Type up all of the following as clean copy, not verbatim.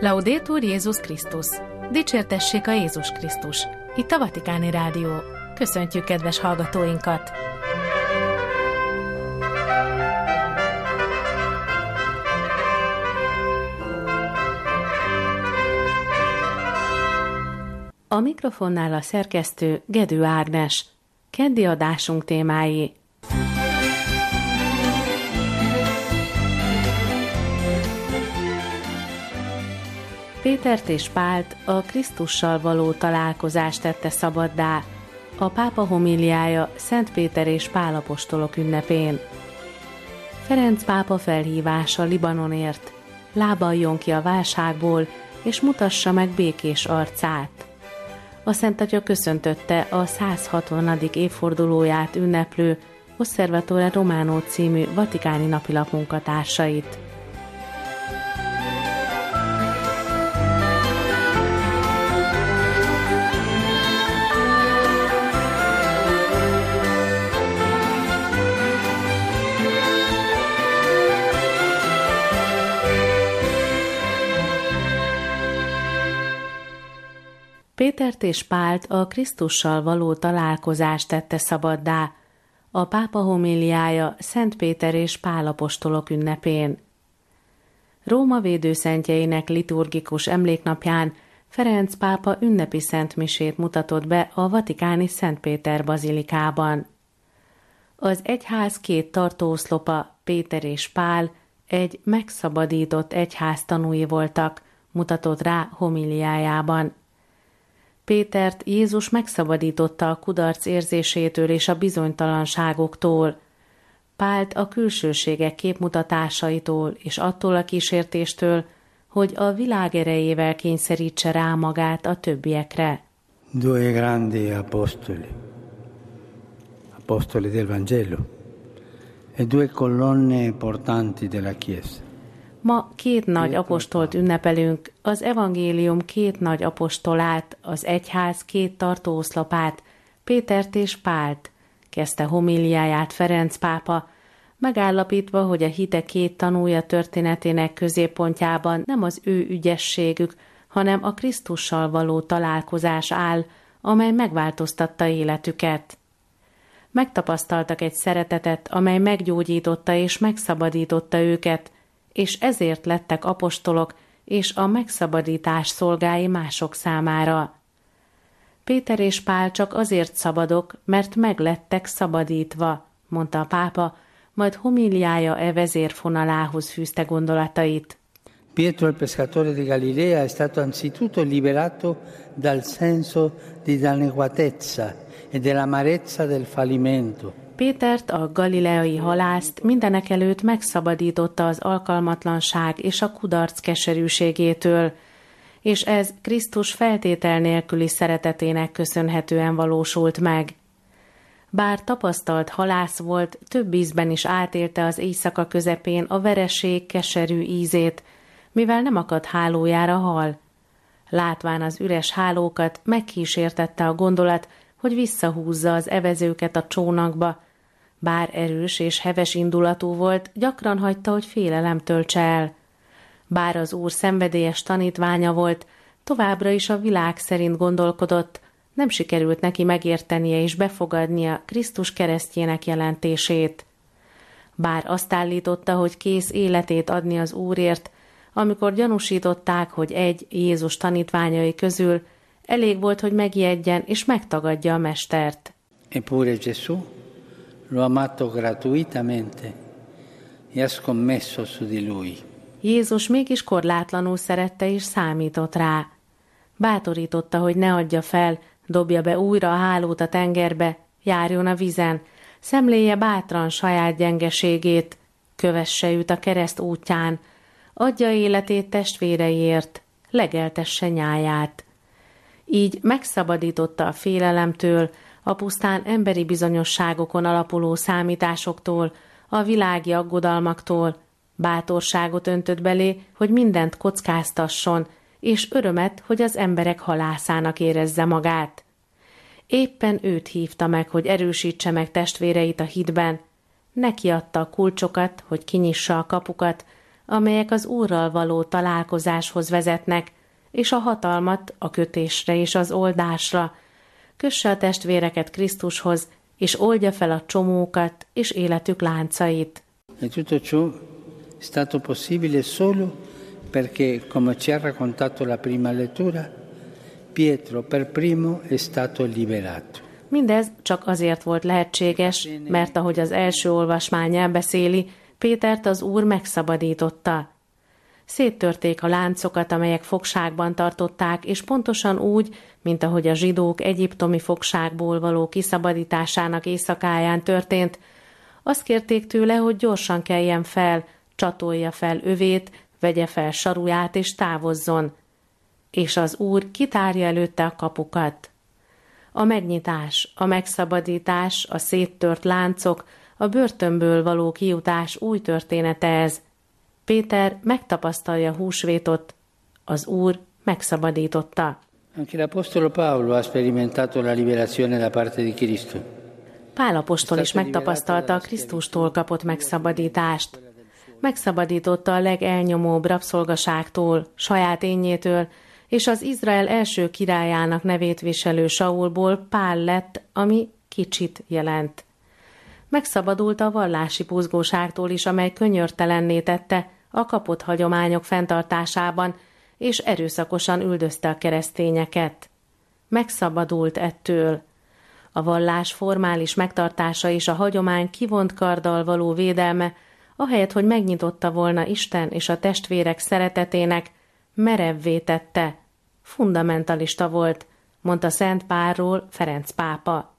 Laudetur Jézus Krisztus! Dicsértessék a Jézus Krisztus! Itt a Vatikáni Rádió. Köszöntjük kedves hallgatóinkat! A mikrofonnál a szerkesztő Gedő Ágnes. Keddi adásunk témái: Pétert és Pált a Krisztussal való találkozást tette szabaddá, a pápa homíliája Szent Péter és Pál apostolok ünnepén. Ferenc pápa felhívása Libanonért: lábaljon ki a válságból, és mutassa meg békés arcát. A Szent Atya köszöntötte a 160. évfordulóját ünneplő Osservatore Romano című vatikáni napilap munkatársait. Pétert és Pált a Krisztussal való találkozást tette szabaddá, a pápa homíliája Szent Péter és Pál apostolok ünnepén. Róma védőszentjeinek liturgikus emléknapján Ferenc pápa ünnepi szentmisét mutatott be a vatikáni Szent Péter bazilikában. Az egyház két tartóoszlopa, Péter és Pál, egy megszabadított egyház tanúi voltak, mutatott rá homíliájában. Pétert Jézus megszabadította a kudarc érzésétől és a bizonytalanságoktól, Pált a külsőségek képmutatásaitól és attól a kísértéstől, hogy a világ erejével kényszerítse rá magát a többiekre. Due grandi apostoli del Vangelo, e due colonne portanti della Chiesa. Ma két nagy apostolt ünnepelünk, az evangélium két nagy apostolát, az egyház két tartóoszlopát, Pétert és Pált, kezdte homíliáját Ferenc pápa, megállapítva, hogy a hite két tanúja történetének középpontjában nem az ő ügyességük, hanem a Krisztussal való találkozás áll, amely megváltoztatta életüket. Megtapasztaltak egy szeretetet, amely meggyógyította és megszabadította őket, és ezért lettek apostolok és a megszabadítás szolgái mások számára. Péter és Pál csak azért szabadok, mert meglettek szabadítva, mondta a pápa, majd homíliája vezérfonalához fűzte gondolatait. Pietro il pescatore di Galilea è stato anzitutto liberato dal senso di inadeguatezza e dell'amarezza del fallimento. Pétert, a galileai halászt mindenekelőtt megszabadította az alkalmatlanság és a kudarc keserűségétől, és ez Krisztus feltétel nélküli szeretetének köszönhetően valósult meg. Bár tapasztalt halász volt, több ízben is átélte az éjszaka közepén a vereség keserű ízét, mivel nem akadt hálójára hal. Látván az üres hálókat, megkísértette a gondolat, hogy visszahúzza az evezőket a csónakba. Bár erős és heves indulatú volt, gyakran hagyta, hogy félelem töltse el. Bár az Úr szenvedélyes tanítványa volt, továbbra is a világ szerint gondolkodott, nem sikerült neki megértenie és befogadnia Krisztus keresztjének jelentését. Bár azt állította, hogy kész életét adni az Úrért, amikor gyanúsították, hogy egy Jézus tanítványai közül elég volt, hogy megijedjen és megtagadja a mestert. Eppure Gesù lo ha amato gratuitamente e ha scommesso su di lui. Jézus mégis korlátlanul szerette és számított rá. Bátorította, hogy ne adja fel, dobja be újra a hálót a tengerbe, járjon a vízen, szemléje bátran saját gyengeségét, kövesse őt a kereszt útján, adja életét testvéreiért, legeltesse nyáját. Így megszabadította a félelemtől, a pusztán emberi bizonyosságokon alapuló számításoktól, a világi aggodalmaktól, bátorságot öntött belé, hogy mindent kockáztasson, és örömet, hogy az emberek halászának érezze magát. Éppen őt hívta meg, hogy erősítse meg testvéreit a hitben. Neki adta a kulcsokat, hogy kinyissa a kapukat, amelyek az Úrral való találkozáshoz vezetnek, és a hatalmat a kötésre és az oldásra. Kösse a testvéreket Krisztushoz, és oldja fel a csomókat és életük láncait. E tutto ciò è stato possibile solo perché, come ci ha raccontato la prima lettura, Pietro per primo è stato liberato. Mindez csak azért volt lehetséges, mert ahogy az első olvasmány elbeszéli, Pétert az Úr megszabadította. Széttörték a láncokat, amelyek fogságban tartották, és pontosan úgy, mint ahogy a zsidók egyiptomi fogságból való kiszabadításának éjszakáján történt, azt kérték tőle, hogy gyorsan keljen fel, csatolja fel övét, vegye fel saruját és távozzon. És az Úr kitárja előtte a kapukat. A megnyitás, a megszabadítás, a széttört láncok, a börtönből való kijutás új története ez. Péter megtapasztalja húsvétot, az Úr megszabadította. Anche l'Apostolo Paolo ha sperimentato la liberazione da parte di Cristo. Pál apostol is megtapasztalta a Krisztustól kapott megszabadítást. Megszabadította a legelnyomóbb rabszolgaságtól, saját énjétől, és az Izrael első királyának nevét viselő Saulból Pál lett, ami kicsit jelent. Megszabadult a vallási buzgóságtól is, amely könyörtelenné tette a kapott hagyományok fenntartásában, és erőszakosan üldözte a keresztényeket. Megszabadult ettől. A vallás formális megtartása és a hagyomány kivont karddal való védelme, ahelyett, hogy megnyitotta volna Isten és a testvérek szeretetének, merevvé tette. Fundamentalista volt, mondta Szent Pálról Ferenc pápa.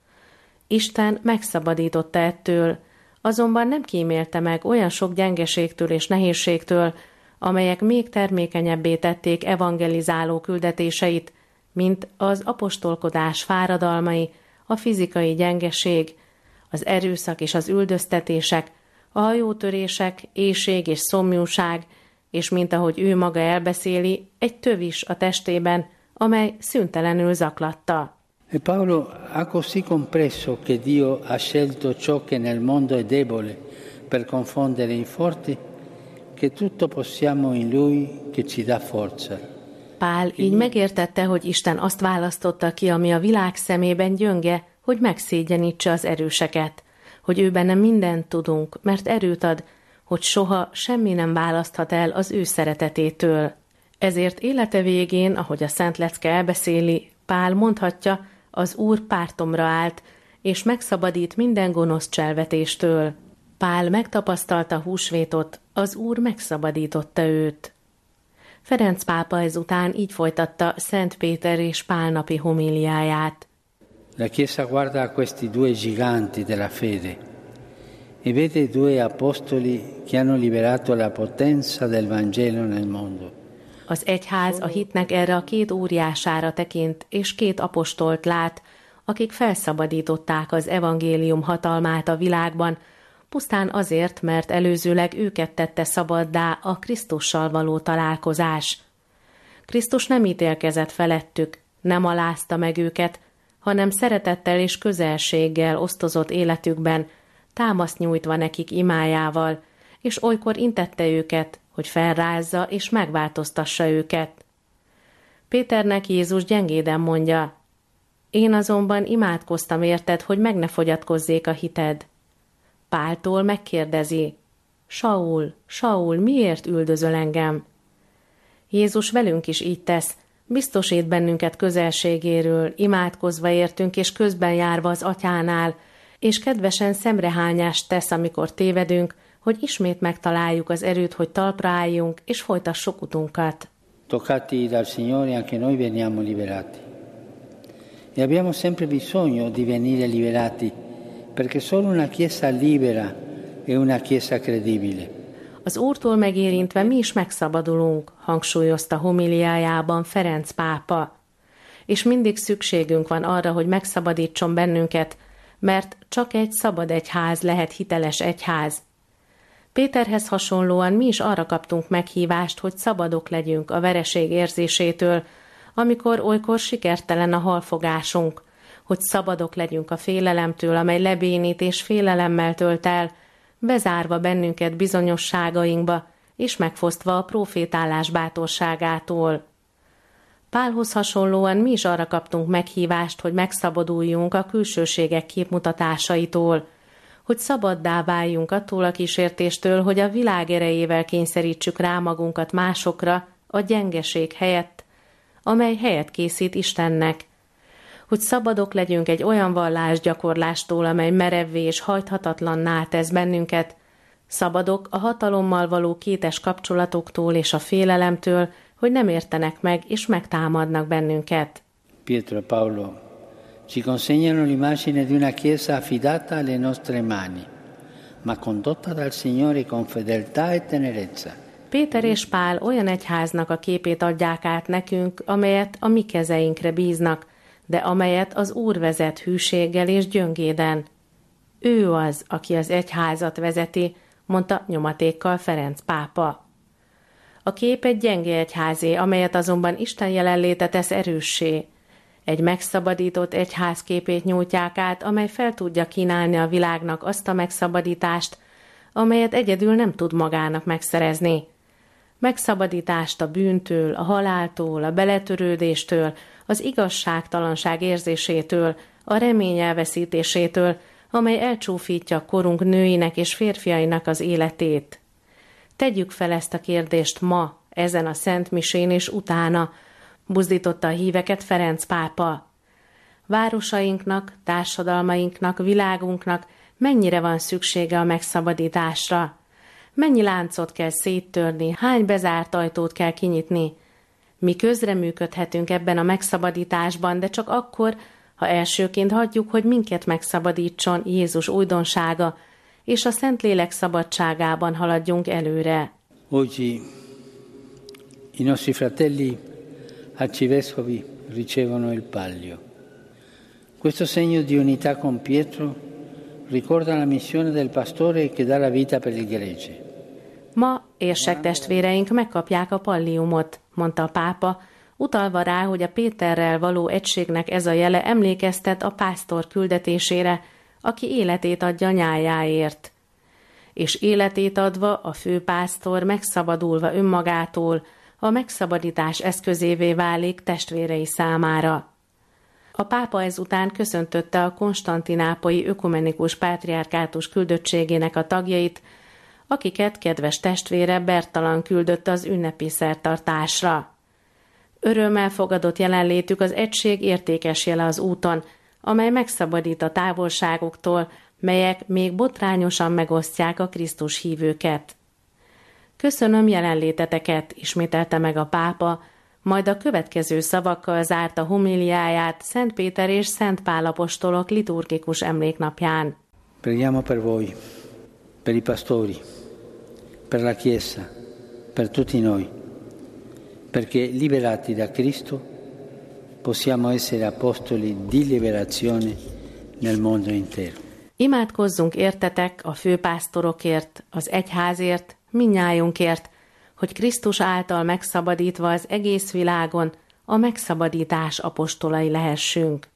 Isten megszabadította ettől, azonban nem kímélte meg olyan sok gyengeségtől és nehézségtől, amelyek még termékenyebbé tették evangelizáló küldetéseit, mint az apostolkodás fáradalmai, a fizikai gyengeség, az erőszak és az üldöztetések, a hajótörések, éhség és szomjúság, és mint ahogy ő maga elbeszéli, egy tövis a testében, amely szüntelenül zaklatta. E Paolo ha così compreso che Dio ha scelto ciò che nel mondo è debole per confondere i forti, che tutto possiamo in Lui che ci dà forza. Pál így megértette, hogy Isten azt választotta ki, ami a világ szemében gyönge, hogy megszégyenítse az erőseket, hogy ő benne mindent tudunk, mert erőt ad, hogy soha semmi nem választhat el az ő szeretetétől. Ezért élete végén, ahogy a Szent Lecke elbeszéli, Pál mondhatja, az Úr pártomra állt, és megszabadít minden gonosz cselvetéstől. Pál megtapasztalta húsvétot, az Úr megszabadította őt. Ferenc pápa ezután így folytatta Szent Péter és Pál napi homíliáját. La Chiesa guarda a questi due giganti della fede e vede due apostoli che hanno liberato la potenza del Vangelo nel mondo. Az egyház a hitnek erre a két óriására tekint, és két apostolt lát, akik felszabadították az evangélium hatalmát a világban, pusztán azért, mert előzőleg őket tette szabaddá a Krisztussal való találkozás. Krisztus nem ítélkezett felettük, nem alázta meg őket, hanem szeretettel és közelséggel osztozott életükben, támaszt nyújtva nekik imájával, és olykor intette őket, hogy felrázza és megváltoztassa őket. Péternek Jézus gyengéden mondja, én azonban imádkoztam érted, hogy meg ne fogyatkozzék a hited. Páltól megkérdezi, Saul, Saul, miért üldözöl engem? Jézus velünk is így tesz, biztosít bennünket közelségéről, imádkozva értünk és közben járva az Atyánál, és kedvesen szemrehányást tesz, amikor tévedünk, hogy ismét megtaláljuk az erőt, hogy talpra álljunk, és folytassuk utunkat. Toccati dal Signore anche noi veniamo liberati. E abbiamo sempre bisogno di venire liberati, perché solo una Chiesa libera è una Chiesa credibile. Az Úrtól megérintve mi is megszabadulunk, hangsúlyozta homiliájában Ferenc pápa. És mindig szükségünk van arra, hogy megszabadítson bennünket, mert csak egy szabad egyház lehet hiteles egyház. Péterhez hasonlóan mi is arra kaptunk meghívást, hogy szabadok legyünk a vereség érzésétől, amikor olykor sikertelen a halfogásunk, hogy szabadok legyünk a félelemtől, amely lebénít és félelemmel tölt el, bezárva bennünket bizonyosságainkba, és megfosztva a profétálás bátorságától. Pálhoz hasonlóan mi is arra kaptunk meghívást, hogy megszabaduljunk a külsőségek képmutatásaitól, hogy szabaddá váljunk attól a kísértéstől, hogy a világ erejével kényszerítsük rá magunkat másokra a gyengeség helyett, amely helyet készít Istennek, hogy szabadok legyünk egy olyan vallásgyakorlástól, amely merevvé és hajthatatlanná tesz bennünket, szabadok a hatalommal való kétes kapcsolatoktól és a félelemtől, hogy nem értenek meg és megtámadnak bennünket. Pietro e Paolo ci consegnano l'immagine di una chiesa affidata alle nostre mani, ma condotta dal Signore con fedeltà e tenerezza. Péter és Pál olyan egyháznak a képét adják át nekünk, amelyet a mi kezeinkre bíznak, de amelyet az Úr vezet hűséggel és gyöngéden. Ő az, aki az egyházat vezeti, mondta nyomatékkal Ferenc pápa. A kép egy gyenge egyházé, amelyet azonban Isten jelenléte tesz erőssé. Egy megszabadított egyház képét nyújtják át, amely fel tudja kínálni a világnak azt a megszabadítást, amelyet egyedül nem tud magának megszerezni. Megszabadítást a bűntől, a haláltól, a beletörődéstől, az igazságtalanság érzésétől, a remény elveszítésétől, amely elcsúfítja korunk nőinek és férfiainak az életét. Tegyük fel ezt a kérdést ma, ezen a Szent Misén és utána, buzdította a híveket Ferenc pápa. Városainknak, társadalmainknak, világunknak mennyire van szüksége a megszabadításra? Mennyi láncot kell széttörni, hány bezárt ajtót kell kinyitni? Mi közreműködhetünk ebben a megszabadításban, de csak akkor, ha elsőként hagyjuk, hogy minket megszabadítson Jézus újdonsága, és a Szentlélek szabadságában haladjunk előre. Oggi i nostri fratelli arcivescovi ricevono il Palio. Questo segno di unità con Pietro ricorda la missione del pastore che dà la vita per il gregge. Ma érsek testvéreink megkapják a palliumot, mondta a pápa, utalva rá, hogy a Péterrel való egységnek ez a jele emlékeztet a pásztor küldetésére, aki életét adja nyájáért. És életét adva a főpásztor megszabadulva önmagától, a megszabadítás eszközévé válik testvérei számára. A pápa ezután köszöntötte a konstantinápolyi ökumenikus pátriárkátus küldöttségének a tagjait, akiket kedves testvére Bertalan küldött az ünnepi szertartásra. Örömmel fogadott jelenlétük az egység értékes jele az úton, amely megszabadít a távolságoktól, melyek még botrányosan megosztják a Krisztus hívőket. Köszönöm jelenléteteket, ismételte meg a pápa, majd a következő szavakkal zárta homiliáját Szent Péter és Szent Pál apostolok liturgikus emléknapján. Preghiamo per voi, per i pastori, per la Chiesa, per tutti noi, perché liberati da Cristo possiamo essere apostoli di liberazione nel mondo intero. Imádkozzunk értetek, a főpásztorokért, az egyházért, mindnyájunkért, hogy Krisztus által megszabadítva az egész világon a megszabadítás apostolai lehessünk.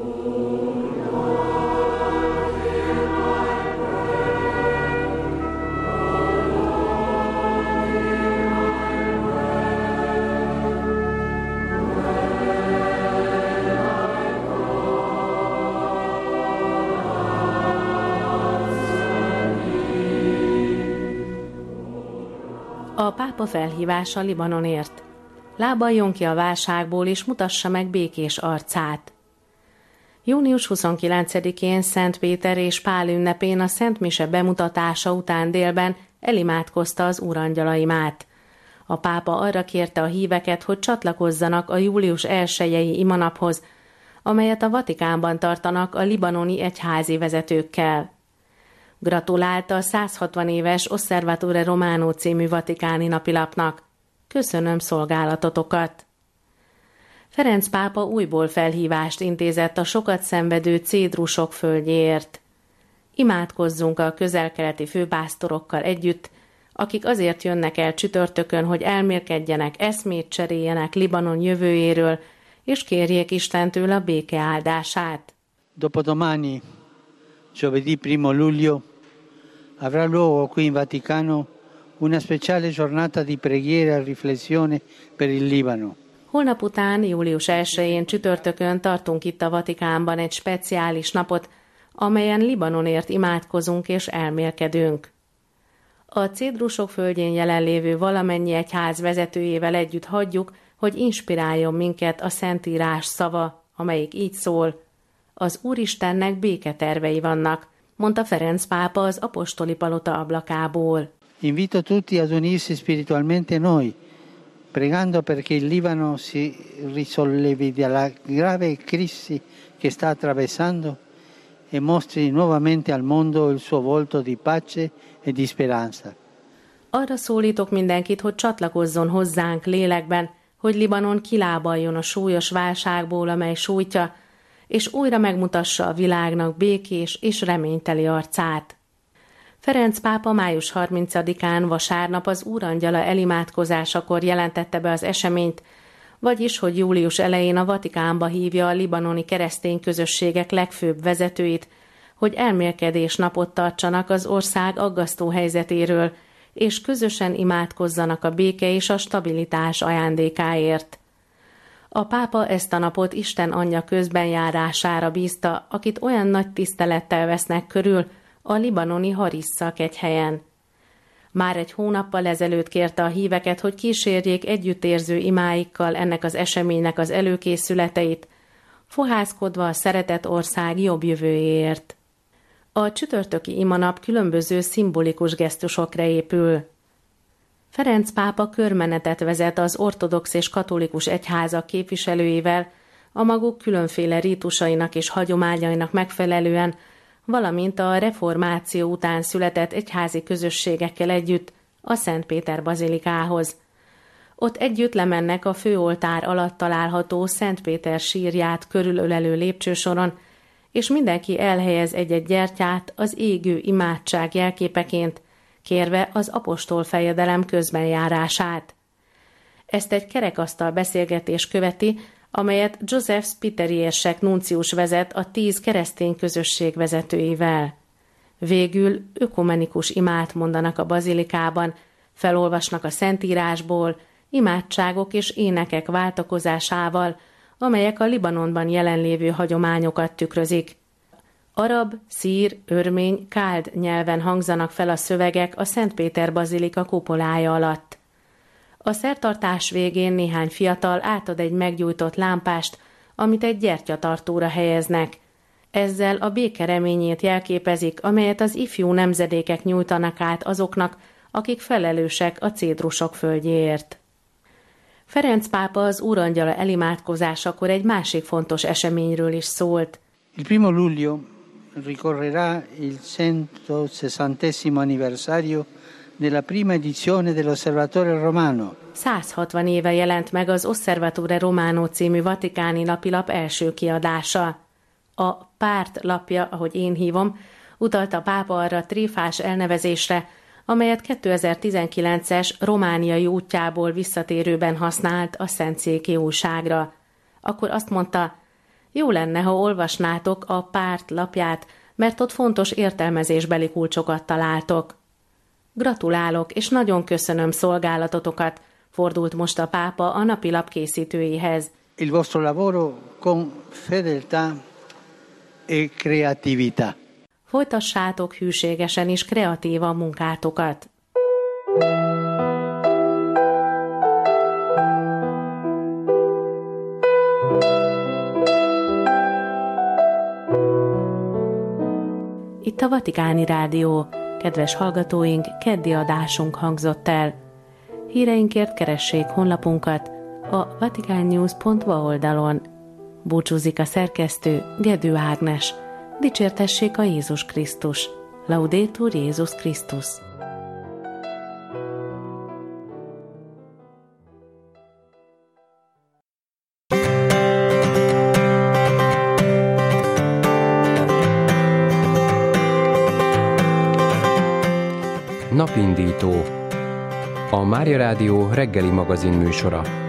A pápa felhívása Libanonért. Lábaljon ki a válságból, és mutassa meg békés arcát. Június 29-én Szent Péter és Pál ünnepén a Szent Mise bemutatása után délben elimádkozta az úrangyalaimát. A pápa arra kérte a híveket, hogy csatlakozzanak a július 1-i imanaphoz, amelyet a Vatikánban tartanak a libanoni egyházi vezetőkkel. Gratulálta a 160 éves Osservatore Romano című vatikáni napilapnak. Köszönöm szolgálatotokat. Ferenc pápa újból felhívást intézett a sokat szenvedő cédrusok földjéért. Imádkozzunk a közel-keleti főpásztorokkal együtt, akik azért jönnek el csütörtökön, hogy elmélkedjenek, eszmét cseréljenek Libanon jövőjéről, és kérjék Istentől a béke áldását. Dopodomani, giovedì 1 luglio, avrà luogo qui in Vaticano una speciale giornata di preghiera e riflessione per il Libano. Holnap után, július 1-én csütörtökön tartunk itt a Vatikánban egy speciális napot, amelyen Libanonért imádkozunk és elmélkedünk. A Cédrusok földjén jelenlévő valamennyi egyház vezetőjével együtt hagyjuk, hogy inspiráljon minket a Szentírás szava, amelyik így szól: az Úristennek béketervei vannak, mondta Ferenc pápa az apostoli palota ablakából. Invito tutti ad unirsi spiritualmente noi, pregando perché il Libano si risollevi dalla grave crisi che sta attraversando e mostri nuovamente al mondo il suo volto di pace e di speranza. Arra szólítok mindenkit, hogy csatlakozzon hozzánk lélekben, hogy Libanon kilábaljon a súlyos válságból, amely sújtja, és újra megmutassa a világnak békés és reményteli arcát. Ferenc pápa május 30-án vasárnap az Úrangyala elimádkozásakor jelentette be az eseményt, vagyis, hogy július elején a Vatikánba hívja a libanoni keresztény közösségek legfőbb vezetőit, hogy elmélkedés napot tartsanak az ország aggasztó helyzetéről, és közösen imádkozzanak a béke és a stabilitás ajándékáért. A pápa ezt a napot Isten Anyja közbenjárására bízta, akit olyan nagy tisztelettel vesznek körül a libanoni Harissa kegyhelyen. Már egy hónappal ezelőtt kérte a híveket, hogy kísérjék együttérző imáikkal ennek az eseménynek az előkészületeit, fohászkodva a szeretett ország jobb jövőjéért. A csütörtöki imanap különböző szimbolikus gesztusokra épül. Ferenc pápa körmenetet vezet az ortodox és katolikus egyházak képviselőivel, a maguk különféle rítusainak és hagyományainak megfelelően, valamint a reformáció után született egyházi közösségekkel együtt a Szent Péter bazilikához. Ott együtt lemennek a főoltár alatt található Szent Péter sírját körülölelő lépcsősoron, és mindenki elhelyez egy-egy gyertyát az égő imádság jelképeként, kérve az apostolfejedelem közbenjárását. Ezt egy kerekasztal beszélgetés követi, amelyet Joseph Spiteri érsek nuncius vezet a 10 keresztény közösség vezetőivel. Végül ökumenikus imát mondanak a bazilikában, felolvasnak a Szentírásból, imádságok és énekek váltakozásával, amelyek a Libanonban jelenlévő hagyományokat tükrözik. Arab, szír, örmény, káld nyelven hangzanak fel a szövegek a Szent Péter bazilika kupolája alatt. A szertartás végén néhány fiatal átad egy meggyújtott lámpást, amit egy gyertyatartóra helyeznek. Ezzel a béke reményét jelképezik, amelyet az ifjú nemzedékek nyújtanak át azoknak, akik felelősek a Cédrusok földjéért. Ferenc pápa az Úrangyala elimádkozásakor egy másik fontos eseményről is szólt. Il 1 luglio ricorrerà il 160° anniversario della prima edizione dell'Osservatore Romano. 160 éve jelent meg az Osservatore Romano című vatikáni napilap első kiadása. A párt lapja, ahogy én hívom, utalt a pápa arra a tréfás elnevezésre, amelyet 2019-es romániai útjából visszatérőben használt a Szentszéki újságra. Akkor azt mondta, jó lenne, ha olvasnátok a párt lapját, mert ott fontos értelmezésbeli kulcsokat találtok. Gratulálok, és nagyon köszönöm szolgálatotokat, fordult most a pápa a napilap készítőihez. Il vostro lavoro con fedeltà e creatività. Folytassátok hűségesen és kreatívan munkátokat. Itt a Vatikáni Rádió. Kedves hallgatóink, keddi adásunk hangzott el. Híreinkért keressék honlapunkat a vaticannews.va oldalon. Búcsúzik a szerkesztő, Gedő Ágnes. Dicsértessék a Jézus Krisztus. Laudetur Jézus Krisztus. Napindító. A Mária Rádió reggeli magazin műsora.